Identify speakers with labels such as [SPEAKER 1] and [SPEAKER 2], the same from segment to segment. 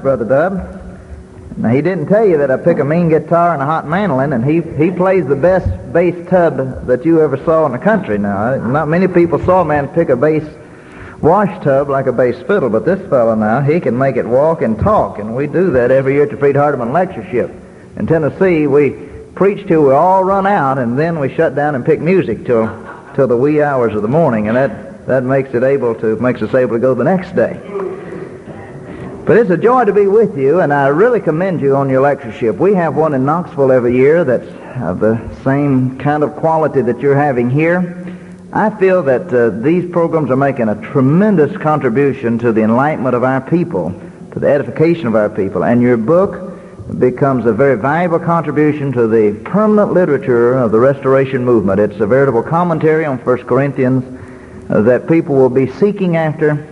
[SPEAKER 1] Brother Dub. Now, he didn't tell you that I pick a mean guitar and a hot mandolin, and he plays the best bass tub that you ever saw in the country. Now, not many people saw a man pick a bass wash tub like a bass fiddle, but this fellow now, he can make it walk and talk, and we do that every year at the Freed Hardeman Lectureship. In Tennessee, we preach till we all run out, and then we shut down and pick music till the wee hours of the morning, and that makes us able to go the next day. But it's a joy to be with you, and I really commend you on your lectureship. We have one in Knoxville every year that's of the same kind of quality that you're having here. I feel that these programs are making a tremendous contribution to the enlightenment of our people, to the edification of our people, and your book becomes a very valuable contribution to the permanent literature of the Restoration Movement. It's a veritable commentary on 1 Corinthians that people will be seeking after,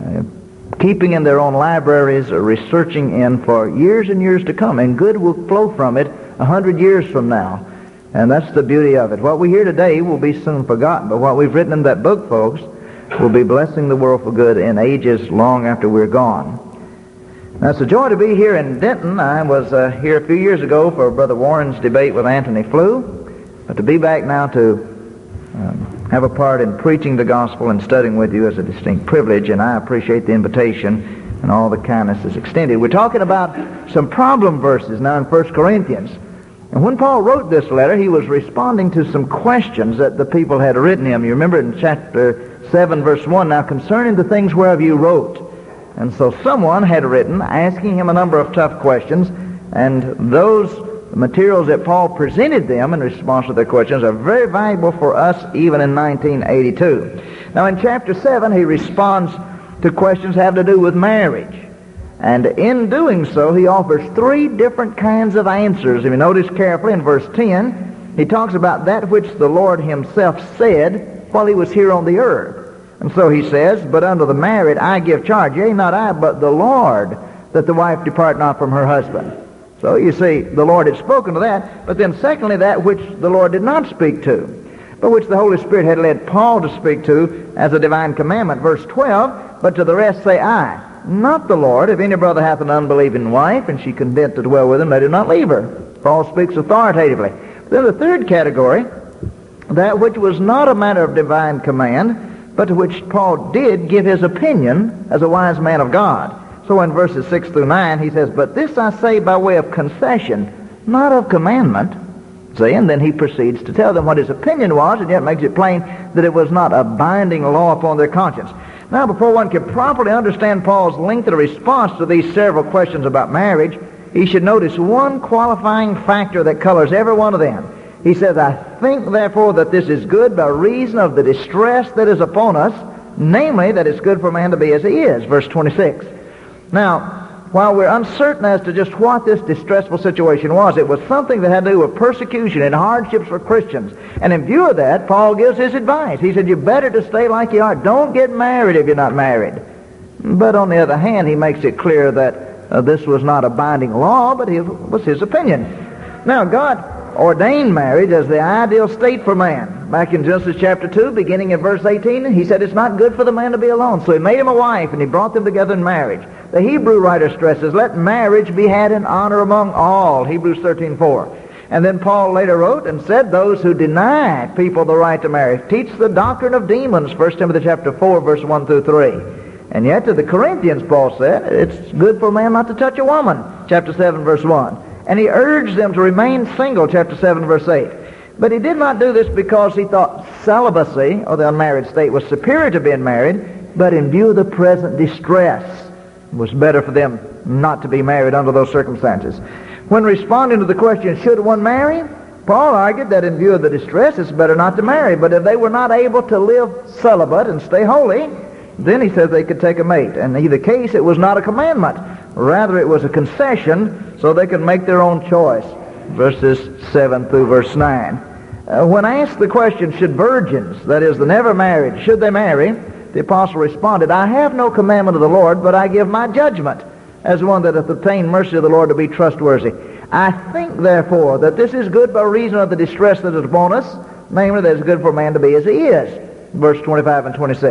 [SPEAKER 1] keeping in their own libraries, researching in for years and years to come, and good will flow from it 100 years from now. And that's the beauty of it. What we hear today will be soon forgotten, but what we've written in that book, folks, will be blessing the world for good in ages long after we're gone. Now, it's a joy to be here in Denton. I was here a few years ago for Brother Warren's debate with Anthony Flew, but to be back now to have a part in preaching the gospel and studying with you is a distinct privilege, and I appreciate the invitation and all the kindness is extended. We're talking about some problem verses now in 1 Corinthians. And when Paul wrote this letter, he was responding to some questions that the people had written him. You remember in chapter 7, verse 1, now concerning the things whereof you wrote. And so someone had written asking him a number of tough questions, and those materials that Paul presented them in response to their questions are very valuable for us even in 1982. Now in chapter 7, he responds to questions having to do with marriage. And in doing so, he offers three different kinds of answers. If you notice carefully in verse 10, he talks about that which the Lord himself said while he was here on the earth. And so he says, but unto the married I give charge, yea, not I, but the Lord, that the wife depart not from her husband. So you see, the Lord had spoken to that, but then secondly, that which the Lord did not speak to, but which the Holy Spirit had led Paul to speak to as a divine commandment. Verse 12, but to the rest say I, not the Lord. If any brother hath an unbelieving wife, and she content to dwell with him, let him not leave her. Paul speaks authoritatively. Then the third category, that which was not a matter of divine command, but to which Paul did give his opinion as a wise man of God. So in verses 6 through 9, he says, but this I say by way of concession, not of commandment. See, and then he proceeds to tell them what his opinion was, and yet makes it plain that it was not a binding law upon their conscience. Now, before one can properly understand Paul's lengthy response to these several questions about marriage, he should notice one qualifying factor that colors every one of them. He says, I think, therefore, that this is good by reason of the distress that is upon us, namely, that it's good for a man to be as he is. Verse 26. Now, while we're uncertain as to just what this distressful situation was, it was something that had to do with persecution and hardships for Christians. And in view of that, Paul gives his advice. He said, you better to stay like you are. Don't get married if you're not married. But on the other hand, he makes it clear that this was not a binding law, but it was his opinion. Now, God ordained marriage as the ideal state for man. Back in Genesis chapter 2, beginning in verse 18, he said it's not good for the man to be alone. So he made him a wife, and he brought them together in marriage. The Hebrew writer stresses, let marriage be had in honor among all, Hebrews 13:4. And then Paul later wrote and said, those who deny people the right to marry teach the doctrine of demons, 1 Timothy chapter 4, verse 1 through 3. And yet to the Corinthians, Paul said, it's good for a man not to touch a woman, chapter 7, verse 1. And he urged them to remain single, chapter 7, verse 8. But he did not do this because he thought celibacy, or the unmarried state, was superior to being married, but in view of the present distress, it was better for them not to be married under those circumstances. When responding to the question, should one marry? Paul argued that in view of the distress, it's better not to marry. But if they were not able to live celibate and stay holy, then he says they could take a mate. And in either case, it was not a commandment. Rather, it was a concession so they could make their own choice. Verses 7 through verse 9. When asked the question, should virgins, that is, the never married, should they marry? The apostle responded, I have no commandment of the Lord, but I give my judgment as one that hath obtained mercy of the Lord to be trustworthy. I think, therefore, that this is good by reason of the distress that is upon us, namely, that it's good for a man to be as he is. Verse 25 and 26.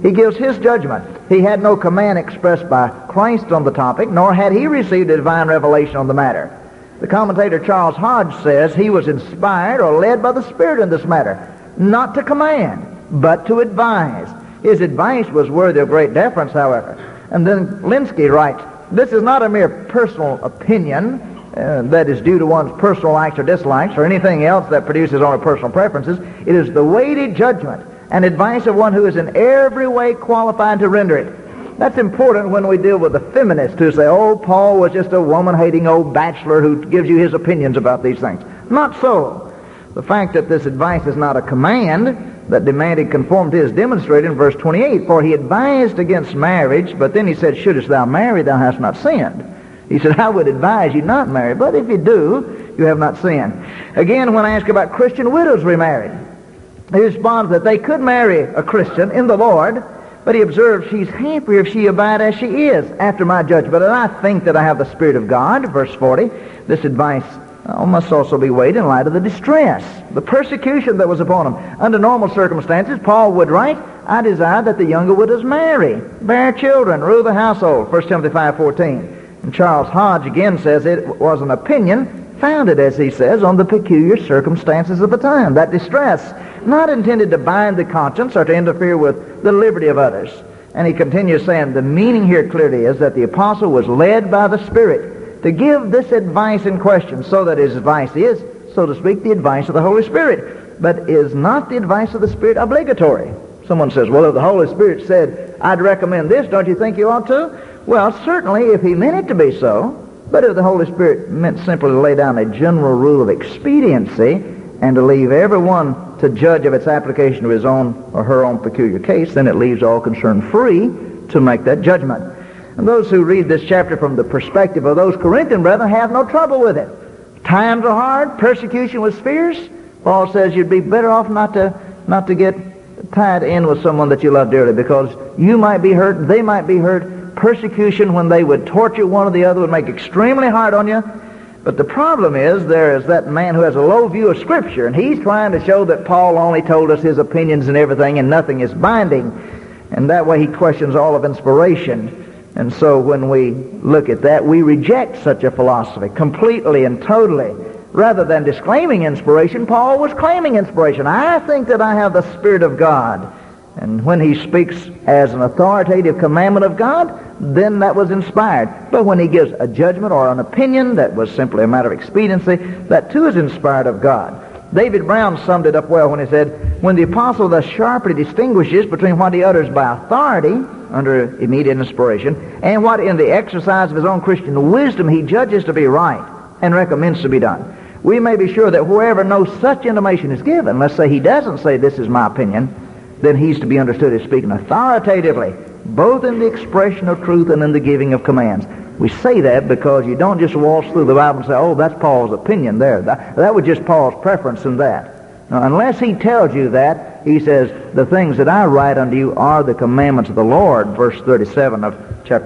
[SPEAKER 1] He gives his judgment. He had no command expressed by Christ on the topic, nor had he received a divine revelation on the matter. The commentator Charles Hodge says he was inspired or led by the Spirit in this matter, not to command, but to advise. His advice was worthy of great deference, however. And then Linsky writes, this is not a mere personal opinion that is due to one's personal likes or dislikes or anything else that produces only personal preferences. It is the weighty judgment and advice of one who is in every way qualified to render it. That's important when we deal with the feminists who say, oh, Paul was just a woman-hating old bachelor who gives you his opinions about these things. Not so. The fact that this advice is not a command that demanded conformity is demonstrated in verse 28. For he advised against marriage, but then he said, shouldest thou marry, thou hast not sinned. He said, I would advise you not marry, but if you do, you have not sinned. Again, when I ask about Christian widows remarried, he responds that they could marry a Christian in the Lord, but he observes she's happier if she abide as she is after my judgment. And I think that I have the Spirit of God, verse 40. This advice must also be weighed in light of the distress, the persecution that was upon him. Under normal circumstances, Paul would write, I desire that the younger widows marry, bear children, rule the household, 1 Timothy 5:14. And Charles Hodge again says it was an opinion founded, as he says, on the peculiar circumstances of the time. That distress, not intended to bind the conscience or to interfere with the liberty of others. And he continues saying, the meaning here clearly is that the apostle was led by the Spirit to give this advice in question, so that his advice is, so to speak, the advice of the Holy Spirit. But is not the advice of the Spirit obligatory? Someone says, well, if the Holy Spirit said, I'd recommend this, don't you think you ought to? Well, certainly if he meant it to be so, but if the Holy Spirit meant simply to lay down a general rule of expediency and to leave everyone to judge of its application to his own or her own peculiar case, then it leaves all concerned free to make that judgment. And those who read this chapter from the perspective of those Corinthian brethren have no trouble with it. Times are hard, persecution was fierce. Paul says you'd be better off not to get tied in with someone that you love dearly, because you might be hurt, they might be hurt. Persecution, when they would torture one or the other, would make extremely hard on you. But the problem is, there is that man who has a low view of Scripture, and he's trying to show that Paul only told us his opinions and everything, and nothing is binding. And that way he questions all of inspiration. And so when we look at that, we reject such a philosophy completely and totally. Rather than disclaiming inspiration, Paul was claiming inspiration. I think that I have the Spirit of God. And when he speaks as an authoritative commandment of God, then that was inspired. But when he gives a judgment or an opinion that was simply a matter of expediency, that too is inspired of God. David Brown summed it up well when he said, when the apostle thus sharply distinguishes between what he utters by authority, under immediate inspiration, and what in the exercise of his own Christian wisdom he judges to be right and recommends to be done, we may be sure that wherever no such intimation is given, let's say he doesn't say this is my opinion, then he's to be understood as speaking authoritatively, both in the expression of truth and in the giving of commands. We say that because you don't just waltz through the Bible and say, oh, that's Paul's opinion there. That was just Paul's preference in that. Now, unless he tells you that, he says, the things that I write unto you are the commandments of the Lord, verse 37 of chapter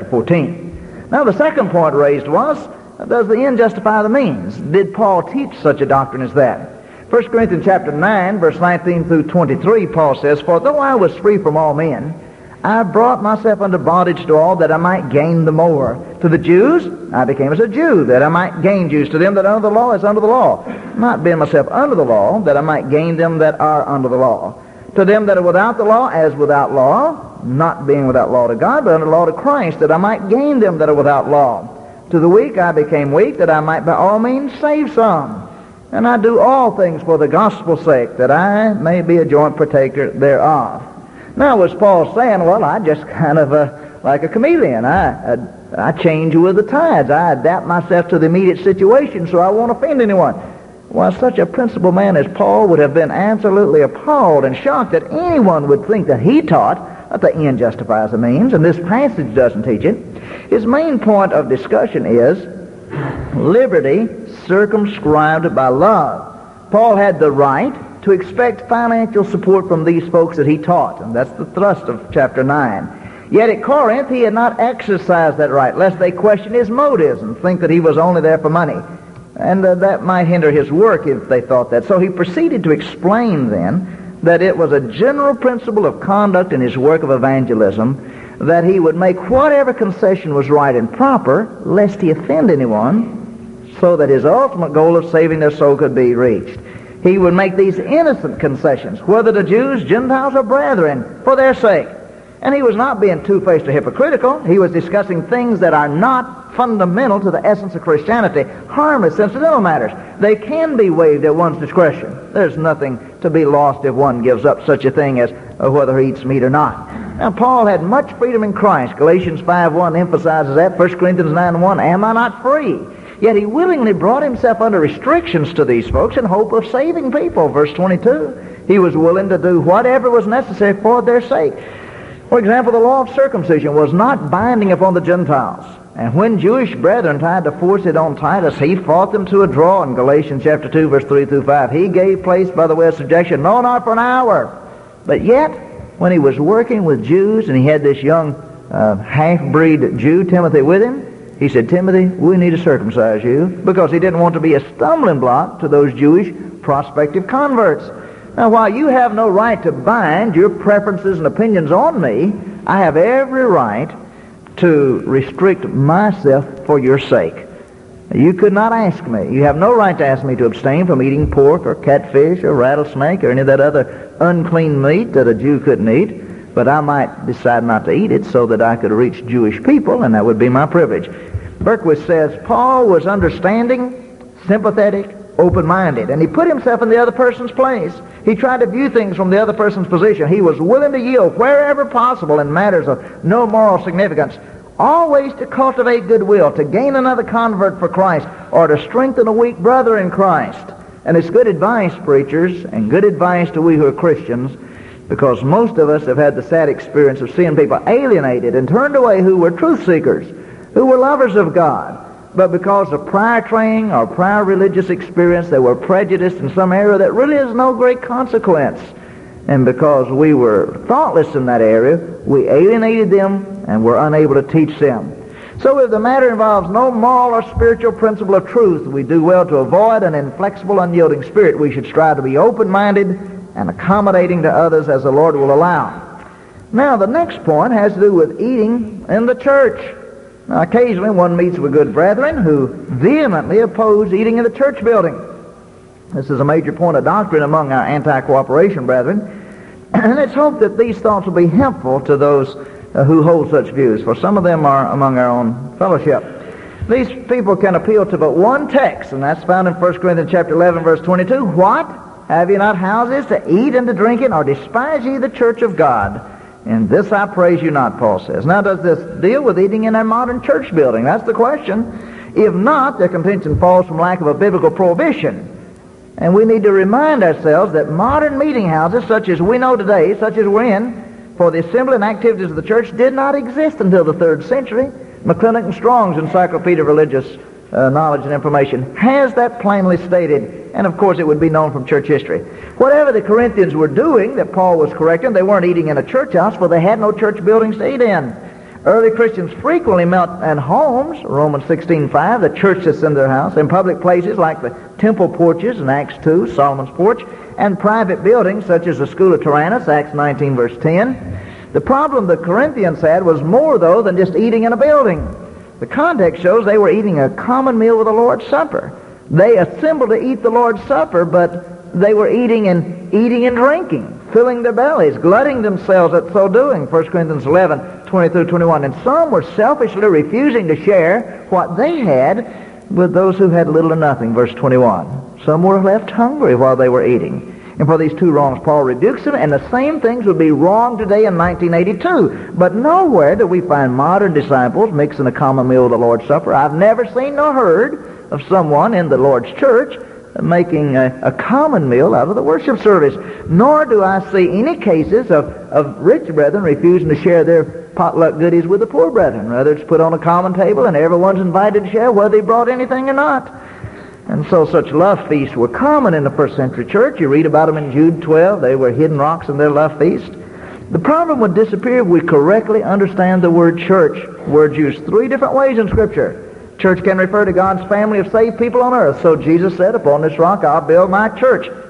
[SPEAKER 1] 14. Now, the second point raised was, does the end justify the means? Did Paul teach such a doctrine as that? 1 Corinthians chapter 9, verse 19 through 23, Paul says, for though I was free from all men, I brought myself under bondage to all that I might gain the more. To the Jews, I became as a Jew, that I might gain Jews. To them that are under the law is under the law. Not being myself under the law, that I might gain them that are under the law. To them that are without the law, as without law, not being without law to God, but under law to Christ, that I might gain them that are without law. To the weak I became weak, that I might by all means save some. And I do all things for the gospel's sake, that I may be a joint partaker thereof. Now, was Paul saying, well, I just kind of like a chameleon. I change with the tides. I adapt myself to the immediate situation so I won't offend anyone. Well, such a principled man as Paul would have been absolutely appalled and shocked that anyone would think that he taught that the end justifies the means, and this passage doesn't teach it. His main point of discussion is liberty circumscribed by love. Paul had the right to expect financial support from these folks that he taught, and that's the thrust of chapter 9. Yet at Corinth he had not exercised that right, lest they question his motives and think that he was only there for money. And that might hinder his work if they thought that. So he proceeded to explain then that it was a general principle of conduct in his work of evangelism that he would make whatever concession was right and proper, lest he offend anyone, so that his ultimate goal of saving their soul could be reached. He would make these innocent concessions, whether to Jews, Gentiles, or brethren, for their sake. And he was not being two-faced or hypocritical. He was discussing things that are not fundamental to the essence of Christianity, harmless, incidental matters. They can be waived at one's discretion. There's nothing to be lost if one gives up such a thing as whether he eats meat or not. Now, Paul had much freedom in Christ. Galatians 5:1 emphasizes that. 1 Corinthians 9:1, am I not free? Yet he willingly brought himself under restrictions to these folks in hope of saving people. Verse 22, he was willing to do whatever was necessary for their sake. For example, the law of circumcision was not binding upon the Gentiles. And when Jewish brethren tried to force it on Titus, he fought them to a draw in Galatians chapter 2, verse 3 through 5. He gave place by the way of subjection, no, not for an hour. But yet, when he was working with Jews and he had this young half-breed Jew, Timothy, with him, he said, Timothy, we need to circumcise you, because he didn't want to be a stumbling block to those Jewish prospective converts. Now, while you have no right to bind your preferences and opinions on me, I have every right to restrict myself for your sake. You could not ask me. You have no right to ask me to abstain from eating pork or catfish or rattlesnake or any of that other unclean meat that a Jew couldn't eat, but I might decide not to eat it so that I could reach Jewish people, and that would be my privilege. Berquist says, Paul was understanding, sympathetic, open-minded, and he put himself in the other person's place. He tried to view things from the other person's position. He was willing to yield wherever possible in matters of no moral significance, always to cultivate goodwill, to gain another convert for Christ, or to strengthen a weak brother in Christ. And it's good advice, preachers, and good advice to we who are Christians, because most of us have had the sad experience of seeing people alienated and turned away who were truth seekers, who were lovers of God. But because of prior training or prior religious experience, they were prejudiced in some area that really has no great consequence. And because we were thoughtless in that area, we alienated them and were unable to teach them. So if the matter involves no moral or spiritual principle of truth, we do well to avoid an inflexible, unyielding spirit. We should strive to be open-minded and accommodating to others as the Lord will allow. Now, the next point has to do with eating in the church. Now, occasionally one meets with good brethren who vehemently oppose eating in the church building. This is a major point of doctrine among our anti-cooperation brethren, and it's hoped that these thoughts will be helpful to those who hold such views, for some of them are among our own fellowship. These people can appeal to but one text, and that's found in 1 Corinthians chapter 11, verse 22. What? Have ye not houses to eat and to drink in, or despise ye the church of God? In this I praise you not, Paul says. Now, does this deal with eating in a modern church building? That's the question. If not, their contention falls from lack of a biblical prohibition. And we need to remind ourselves that modern meeting houses, such as we know today, such as we're in, for the assembly and activities of the church, did not exist until the 3rd century. McClintock and Strong's Encyclopedia of Religious Knowledge and Information has that plainly stated, and of course it would be known from church history. Whatever the Corinthians were doing that Paul was correcting, they weren't eating in a church house, for they had no church buildings to eat in. Early Christians frequently met in homes, Romans 16:5, the church that's in their house, in public places like the temple porches in Acts 2, Solomon's porch, and private buildings such as the School of Tyrannus, Acts 19, verse 10. The problem the Corinthians had was more, though, than just eating in a building. The context shows they were eating a common meal with the Lord's Supper. They assembled to eat the Lord's Supper, but they were eating and drinking, filling their bellies, glutting themselves at so doing, 1 Corinthians 11, 20 through 21. And some were selfishly refusing to share what they had with those who had little or nothing, verse 21. Some were left hungry while they were eating. And for these two wrongs, Paul rebukes them, and the same things would be wrong today in 1982. But nowhere do we find modern disciples mixing a common meal with the Lord's Supper. I've never seen nor heard of someone in the Lord's church making a common meal out of the worship service. Nor do I see any cases of rich brethren refusing to share their potluck goodies with the poor brethren. Rather, it's put on a common table and everyone's invited to share whether they brought anything or not. And so such love feasts were common in the first century church. You read about them in Jude 12. They were hidden rocks in their love feast. The problem would disappear if we correctly understand the word church. Words used 3 different ways in Scripture. Church can refer to God's family of saved people on earth. So Jesus said, upon this rock I'll build my church.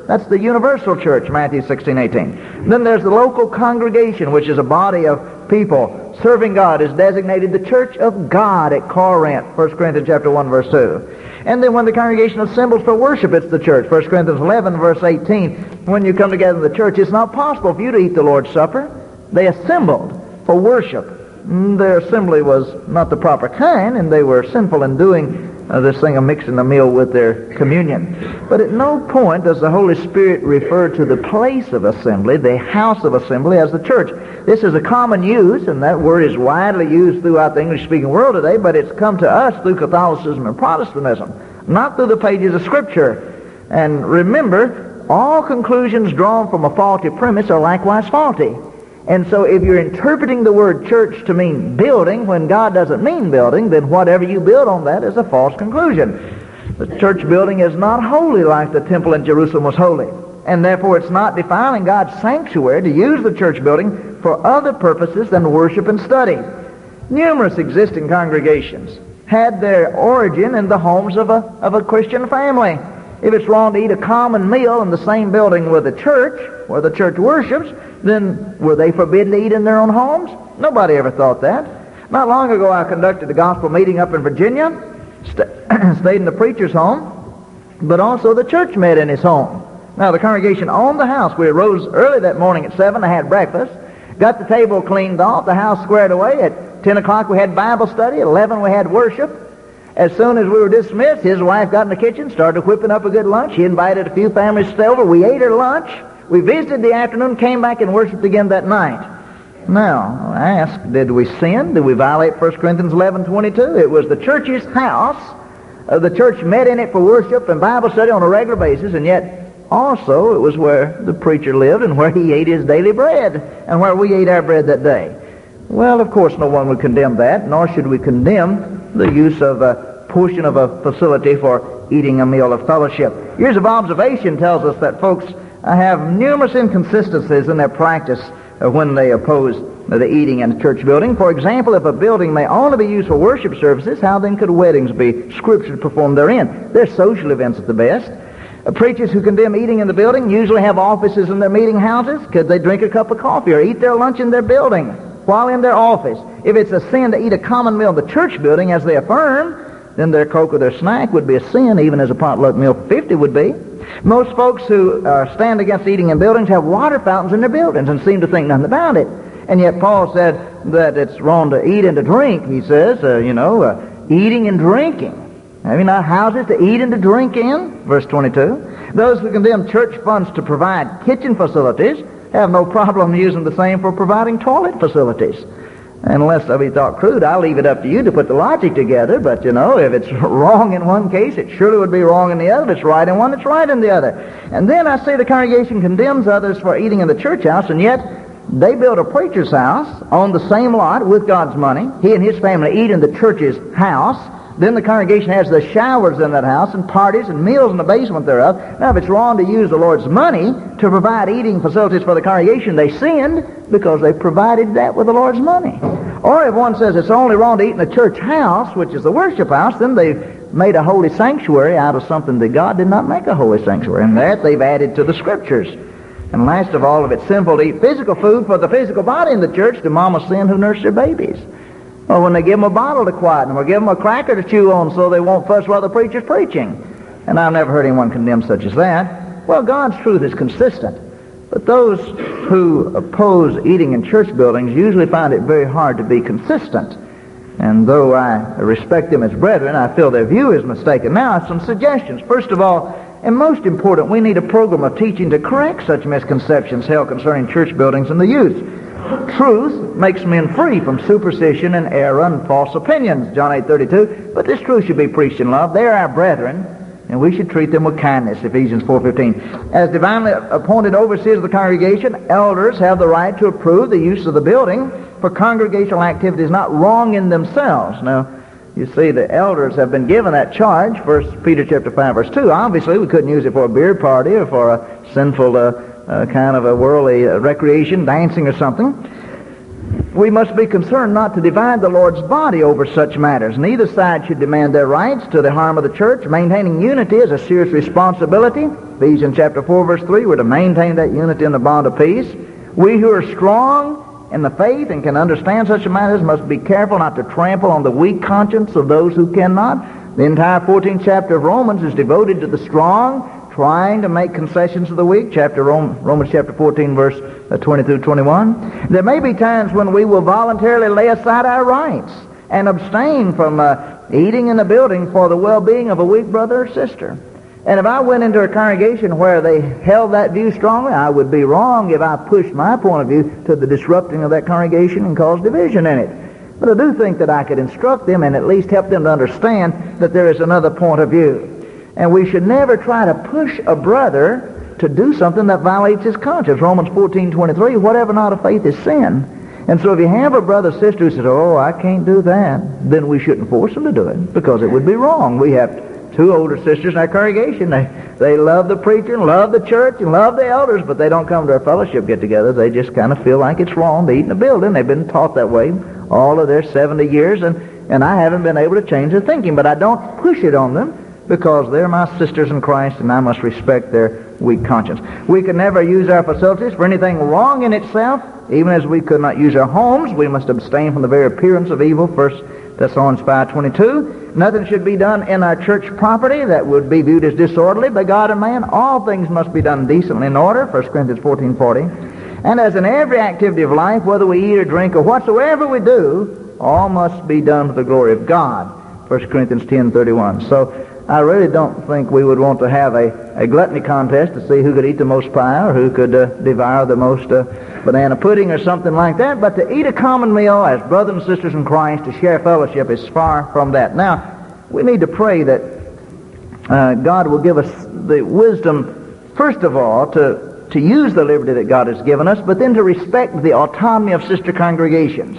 [SPEAKER 1] That's the universal church, Matthew 16:18. Then there's the local congregation, which is a body of people serving God, is designated the church of God at Corinth, 1 Corinthians chapter 1, verse 2. And then when the congregation assembles for worship, it's the church. 1 Corinthians 11, verse 18. When you come together in the church, it's not possible for you to eat the Lord's Supper. They assembled for worship. Their assembly was not the proper kind, and they were sinful in doing this thing of mixing the meal with their communion. But at no point does the Holy Spirit refer to the place of assembly, the house of assembly, as the church. This is a common use, and that word is widely used throughout the English-speaking world today, but it's come to us through Catholicism and Protestantism, not through the pages of Scripture. And remember, all conclusions drawn from a faulty premise are likewise faulty. And so if you're interpreting the word church to mean building when God doesn't mean building, then whatever you build on that is a false conclusion. The church building is not holy like the temple in Jerusalem was holy. And therefore it's not defiling God's sanctuary to use the church building for other purposes than worship and study. Numerous existing congregations had their origin in the homes of a Christian family. If it's wrong to eat a common meal in the same building with the church, where the church worships, then were they forbidden to eat in their own homes? Nobody ever thought that. Not long ago I conducted a gospel meeting up in Virginia, stayed in the preacher's home, but also the church met in his home. Now the congregation owned the house. We arose early that morning at 7, I had breakfast, got the table cleaned off, the house squared away. At 10 o'clock we had Bible study, at 11 we had worship. As soon as we were dismissed, his wife got in the kitchen, started whipping up a good lunch. He invited a few families to stay over. We ate our lunch. We visited the afternoon, came back and worshiped again that night. Now, I asked, did we sin? Did we violate 1 Corinthians 11:22? It was the church's house. The church met in it for worship and Bible study on a regular basis, and yet also it was where the preacher lived and where he ate his daily bread and where we ate our bread that day. Well, of course, no one would condemn that, nor should we condemn the use of a portion of a facility for eating a meal of fellowship. Years of observation tells us that folks have numerous inconsistencies in their practice when they oppose the eating in a church building. For example, if a building may only be used for worship services, how then could weddings be scriptured performed therein? They're social events at the best. Preachers who condemn eating in the building usually have offices in their meeting houses. Could they drink a cup of coffee or eat their lunch in their building while in their office? If it's a sin to eat a common meal in the church building, as they affirm, then their Coke or their snack would be a sin, even as a potluck meal for 50 would be. Most folks who stand against eating in buildings have water fountains in their buildings and seem to think nothing about it. And yet Paul said that it's wrong to eat and to drink. He says, eating and drinking. Have you not houses to eat and to drink in? Verse 22. Those who condemn church funds to provide kitchen facilities have no problem using the same for providing toilet facilities. Unless I be thought crude, I'll leave it up to you to put the logic together. But, if it's wrong in one case, it surely would be wrong in the other. If it's right in one, it's right in the other. And then I say the congregation condemns others for eating in the church house, and yet they build a preacher's house on the same lot with God's money. He and his family eat in the church's house. Then the congregation has the showers in that house and parties and meals in the basement thereof. Now, if it's wrong to use the Lord's money to provide eating facilities for the congregation, they sinned because they provided that with the Lord's money. Or if one says it's only wrong to eat in the church house, which is the worship house, then they've made a holy sanctuary out of something that God did not make a holy sanctuary. And that they've added to the Scriptures. And last of all, if it's sinful to eat physical food for the physical body in the church, do mamas sin who nurse their babies? Or when they give them a bottle to quieten them, or give them a cracker to chew on so they won't fuss while the preacher's preaching. And I've never heard anyone condemn such as that. Well, God's truth is consistent. But those who oppose eating in church buildings usually find it very hard to be consistent. And though I respect them as brethren, I feel their view is mistaken. Now, some suggestions. First of all, and most important, we need a program of teaching to correct such misconceptions held concerning church buildings and the youth. Truth makes men free from superstition and error and false opinions, John 8:32. But this truth should be preached in love. They are our brethren, and we should treat them with kindness, Ephesians 4:15. As divinely appointed overseers of the congregation, elders have the right to approve the use of the building for congregational activities not wrong in themselves. Now, you see, the elders have been given that charge, 1 Peter chapter 5, verse 2. Obviously, we couldn't use it for a beer party or for a sinful kind of a worldly recreation, dancing or something. We must be concerned not to divide the Lord's body over such matters. Neither side should demand their rights to the harm of the church. Maintaining unity is a serious responsibility. Ephesians chapter 4, verse 3, we're to maintain that unity in the bond of peace. We who are strong in the faith and can understand such matters must be careful not to trample on the weak conscience of those who cannot. The entire 14th chapter of Romans is devoted to the strong, trying to make concessions to the weak. Romans chapter 14, verse 20 through 21. There may be times when we will voluntarily lay aside our rights and abstain from eating in the building for the well-being of a weak brother or sister. And if I went into a congregation where they held that view strongly, I would be wrong if I pushed my point of view to the disrupting of that congregation and caused division in it. But I do think that I could instruct them and at least help them to understand that there is another point of view. And we should never try to push a brother to do something that violates his conscience. Romans 14:23, whatever not of faith is sin. And so if you have a brother or sister who says, oh, I can't do that, then we shouldn't force them to do it because it would be wrong. We have two older sisters in our congregation. They love the preacher and love the church and love the elders, but they don't come to our fellowship get-together. They just kind of feel like it's wrong to eat in the building. They've been taught that way all of their 70 years, and I haven't been able to change their thinking. But I don't push it on them because they're my sisters in Christ, and I must respect their weak conscience. We can never use our facilities for anything wrong in itself, even as we could not use our homes. We must abstain from the very appearance of evil, 1 Thessalonians 5:22. Nothing should be done in our church property that would be viewed as disorderly by God and man. All things must be done decently in order, 1 Corinthians 14:40. And as in every activity of life, whether we eat or drink or whatsoever we do, all must be done for the glory of God, 1 Corinthians 10:31. So I really don't think we would want to have a gluttony contest to see who could eat the most pie or who could devour the most banana pudding or something like that. But to eat a common meal as brothers and sisters in Christ, to share fellowship, is far from that. Now, we need to pray that God will give us the wisdom, first of all, to use the liberty that God has given us, but then to respect the autonomy of sister congregations.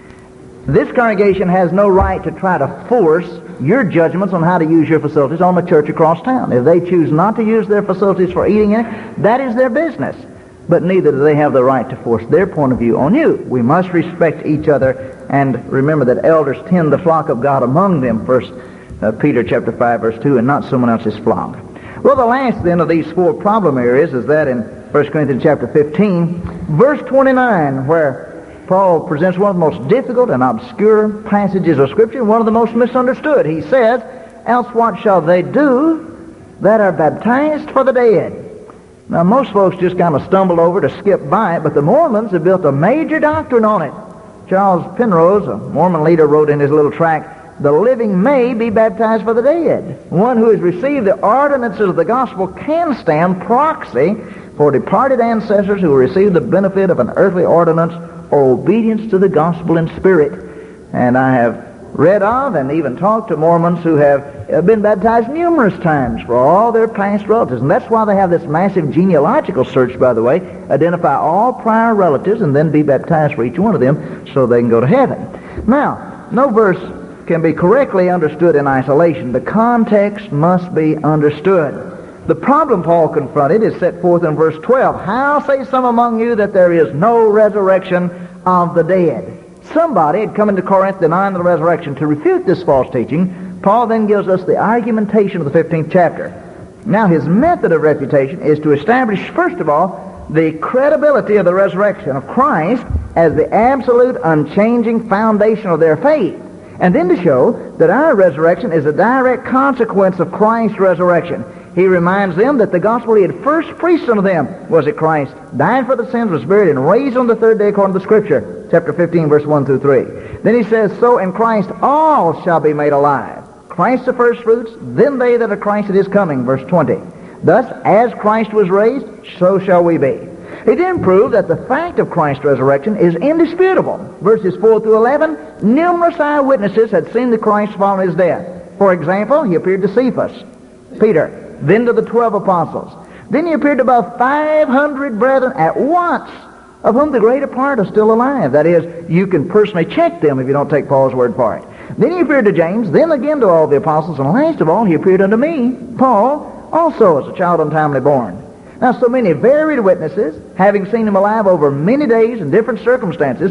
[SPEAKER 1] This congregation has no right to try to force your judgments on how to use your facilities on the church across town. If they choose not to use their facilities for eating in it, that is their business. But neither do they have the right to force their point of view on you. We must respect each other and remember that elders tend the flock of God among them, 1 Peter chapter 5, verse 2, and not someone else's flock. Well, the last then of these four problem areas is that in 1 Corinthians chapter 15, verse 29, where Paul presents one of the most difficult and obscure passages of Scripture, one of the most misunderstood. He says, else what shall they do that are baptized for the dead? Now, most folks just kind of stumbled over to skip by it, but the Mormons have built a major doctrine on it. Charles Penrose, a Mormon leader, wrote in his little tract, the living may be baptized for the dead. One who has received the ordinances of the gospel can stand proxy for departed ancestors who received the benefit of an earthly ordinance or obedience to the gospel in spirit. And I have read of and even talked to Mormons who have been baptized numerous times for all their past relatives. And that's why they have this massive genealogical search, by the way, identify all prior relatives and then be baptized for each one of them so they can go to heaven. Now, no verse can be correctly understood in isolation. The context must be understood. The problem Paul confronted is set forth in verse 12. How say some among you that there is no resurrection of the dead? Somebody had come into Corinth denying the resurrection. To refute this false teaching, Paul then gives us the argumentation of the 15th chapter. Now, his method of refutation is to establish, first of all, the credibility of the resurrection of Christ as the absolute, unchanging foundation of their faith. And then to show that our resurrection is a direct consequence of Christ's resurrection. He reminds them that the gospel he had first preached unto them was that Christ died for the sins, was buried, and raised on the third day according to the Scripture, chapter 15, verse 1 through 3. Then he says, so in Christ all shall be made alive. Christ the first fruits, then they that are Christ at his coming, verse 20. Thus, as Christ was raised, so shall we be. He then proved that the fact of Christ's resurrection is indisputable. Verses 4 through 11, numerous eyewitnesses had seen the Christ following his death. For example, he appeared to Cephas, Peter, then to the 12 apostles. Then he appeared to about 500 brethren at once, of whom the greater part are still alive. That is, you can personally check them if you don't take Paul's word for it. Then he appeared to James, then again to all the apostles, and last of all he appeared unto me, Paul, also as a child untimely born. Now, so many varied witnesses, having seen him alive over many days in different circumstances,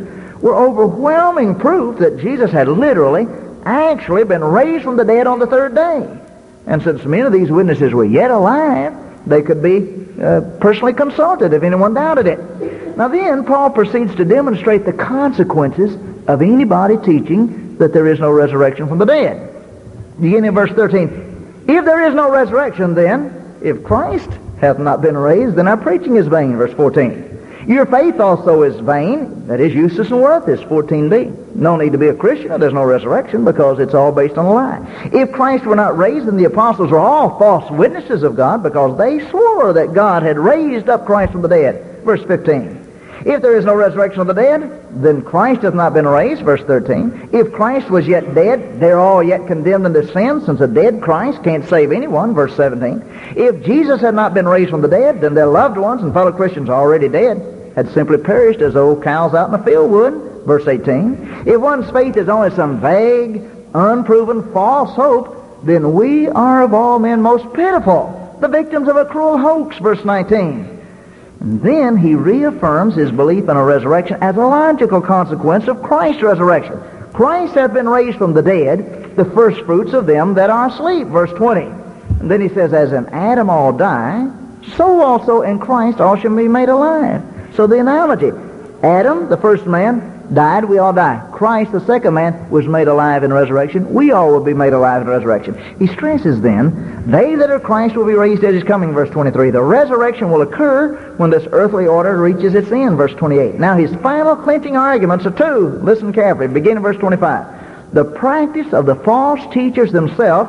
[SPEAKER 1] were overwhelming proof that Jesus had literally, actually been raised from the dead on the third day. And since many of these witnesses were yet alive, they could be personally consulted if anyone doubted it. Now then, Paul proceeds to demonstrate the consequences of anybody teaching that there is no resurrection from the dead. Beginning in verse 13, if there is no resurrection, then, if Christ hath not been raised, then our preaching is vain. Verse 14. Your faith also is vain, that is useless and worthless. 14b. No need to be a Christian if there's no resurrection, because it's all based on a lie. If Christ were not raised, then the apostles were all false witnesses of God, because they swore that God had raised up Christ from the dead. Verse 15. If there is no resurrection of the dead, then Christ hath not been raised. Verse 13. If Christ was yet dead, they're all yet condemned unto sin, since a dead Christ can't save anyone. Verse 17. If Jesus had not been raised from the dead, then their loved ones and fellow Christians already dead had simply perished as old cows out in the field would. Verse 18. If one's faith is only some vague, unproven, false hope, then we are of all men most pitiful, the victims of a cruel hoax. Verse 19. And then he reaffirms his belief in a resurrection as a logical consequence of Christ's resurrection. Christ hath been raised from the dead, the first fruits of them that are asleep. Verse 20. And then he says, as in Adam all die, so also in Christ all shall be made alive. So the analogy, Adam, the first man, died, we all die. Christ, the second man, was made alive in resurrection. We all will be made alive in resurrection. He stresses then, they that are Christ will be raised at his coming, verse 23. The resurrection will occur when this earthly order reaches its end, verse 28. Now his final clinching arguments are two. Listen carefully, beginning verse 25. The practice of the false teachers themselves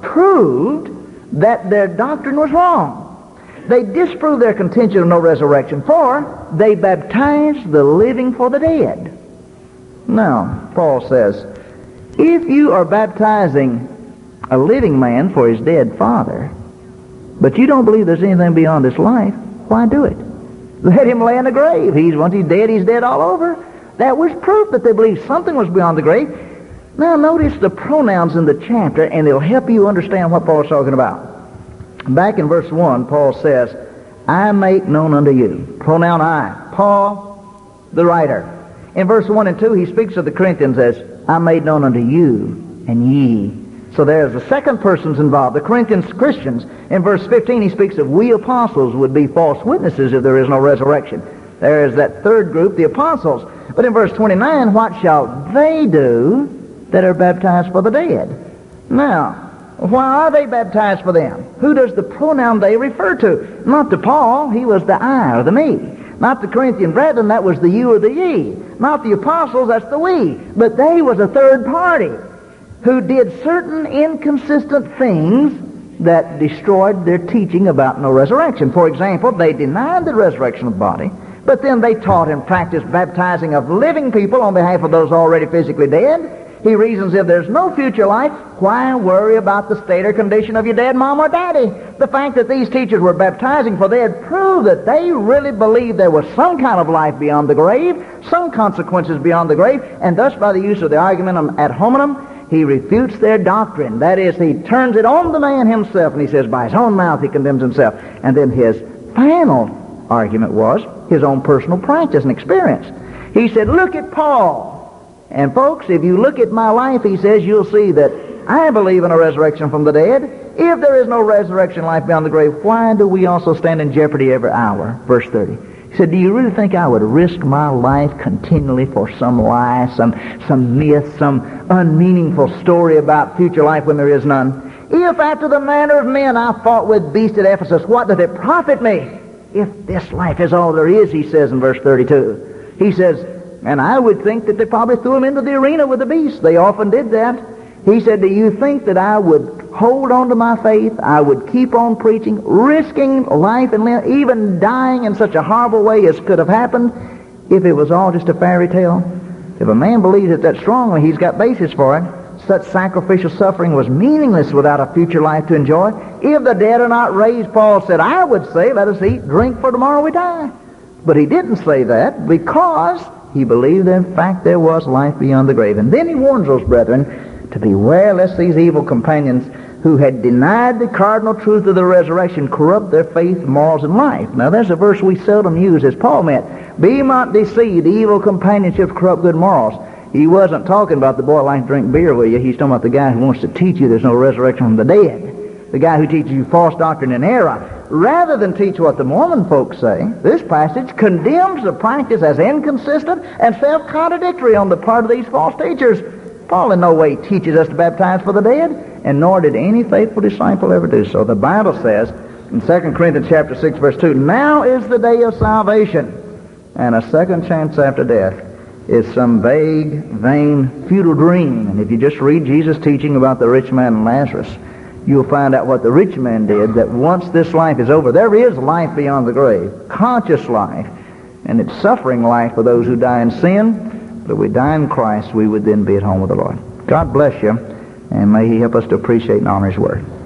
[SPEAKER 1] proved that their doctrine was wrong. They disproved their contention of no resurrection, for they baptized the living for the dead. Now, Paul says, if you are baptizing a living man for his dead father, but you don't believe there's anything beyond this life, why do it? Let him lay in the grave. Once he's dead all over. That was proof that they believed something was beyond the grave. Now, notice the pronouns in the chapter, and it'll help you understand what Paul's talking about. Back in verse 1, Paul says, I make known unto you. Pronoun I. Paul, the writer. In verse 1 and 2, he speaks of the Corinthians as, I made known unto you and ye. So there's the second person's involved, the Corinthians Christians. In verse 15, he speaks of we apostles would be false witnesses if there is no resurrection. There's that third group, the apostles. But in verse 29, what shall they do that are baptized for the dead? Now, why are they baptized for them? Who does the pronoun they refer to? Not to Paul, he was the I or the me. Not the Corinthian brethren, that was the you or the ye. Not the apostles, that's the we. But they was a third party who did certain inconsistent things that destroyed their teaching about no resurrection. For example, they denied the resurrection of the body, but then they taught and practiced baptizing of living people on behalf of those already physically dead. He reasons if there's no future life, why worry about the state or condition of your dead mom or daddy? The fact that these teachers were baptizing for the dead proved that they really believed there was some kind of life beyond the grave, some consequences beyond the grave, and thus by the use of the argument ad hominem, he refutes their doctrine. That is, he turns it on the man himself, and he says by his own mouth he condemns himself. And then his final argument was his own personal practice and experience. He said, look at Paul. And folks, if you look at my life, he says, you'll see that I believe in a resurrection from the dead. If there is no resurrection life beyond the grave, why do we also stand in jeopardy every hour? Verse 30. He said, do you really think I would risk my life continually for some lie, some myth, some unmeaningful story about future life when there is none? If after the manner of men I fought with beasts at Ephesus, what doth it profit me? If this life is all there is, he says in verse 32. He says, and I would think that they probably threw him into the arena with the beasts. They often did that. He said, do you think that I would hold on to my faith? I would keep on preaching, risking life and limb, even dying in such a horrible way as could have happened if it was all just a fairy tale? If a man believes it that strongly, he's got basis for it. Such sacrificial suffering was meaningless without a future life to enjoy. If the dead are not raised, Paul said, I would say, let us eat, drink, for tomorrow we die. But he didn't say that because he believed that, in fact, there was life beyond the grave. And then he warns those brethren to beware lest these evil companions who had denied the cardinal truth of the resurrection corrupt their faith, morals, and life. Now, there's a verse we seldom use as Paul meant. Be not deceived, evil companionship corrupt good morals. He wasn't talking about the boy that likes to drink beer with you. He's talking about the guy who wants to teach you there's no resurrection from the dead. The guy who teaches you false doctrine and error. Rather than teach what the Mormon folks say, this passage condemns the practice as inconsistent and self-contradictory on the part of these false teachers. Paul in no way teaches us to baptize for the dead, and nor did any faithful disciple ever do so. The Bible says in 2 Corinthians chapter 6, verse 2, now is the day of salvation, and a second chance after death is some vague, vain, futile dream. And if you just read Jesus' teaching about the rich man and Lazarus, you'll find out what the rich man did, that once this life is over, there is life beyond the grave, conscious life, and it's suffering life for those who die in sin. But if we die in Christ, we would then be at home with the Lord. God bless you, and may He help us to appreciate and honor His Word.